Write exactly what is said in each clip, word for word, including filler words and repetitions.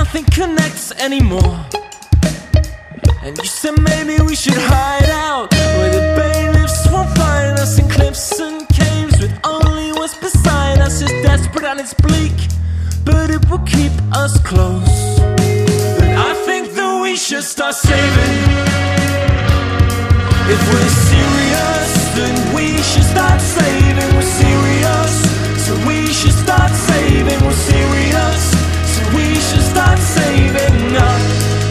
nothing connects anymore. And you said maybe we should hide out where the bailiffs won't find us, in cliffs and caves with only what's beside us is desperate and it's bleak, but it will keep us close. And I think that we should start saving. If we're serious, then we should start saving. We're serious, so we should start saving. We're serious, so we should start saving up.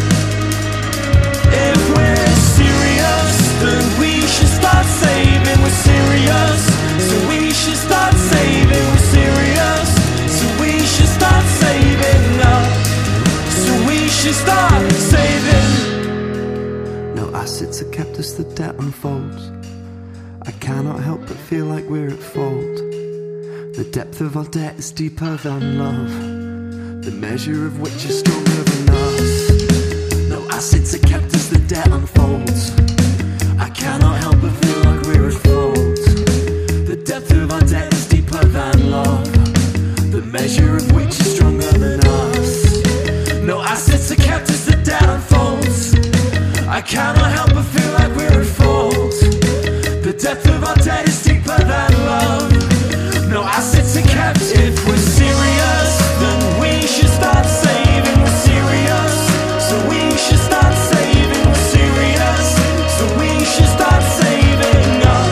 If we're serious, then we should start saving. We're serious, so we should start saving. We're serious, so we should start saving up. So we should start saving. No assets are kept as the debt unfolds. I cannot help but feel like we're at fault. The depth of our debt is deeper than love, the measure of which is stronger than us. No assets are kept as the debt unfolds. I cannot help but feel like we're at fault. The depth of our debt is deeper than love, the measure of which is stronger than us. No assets are kept as the debt unfolds. I cannot help but feel like we're at fault. The depth of our debt is deeper than love. No assets are kept. If we're serious, then we should start saving. We're serious, so we should start saving. We're serious, so we should start saving up.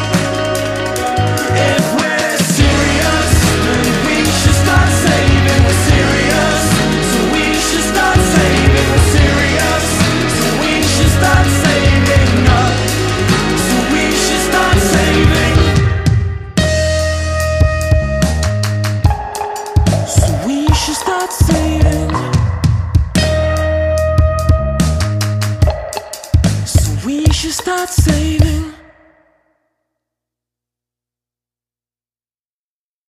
If we're serious, then we should start saving. We're serious, so we should start saving. We're serious, so we should start saving up. So we should start saving. So we should start saving. So we should start saving.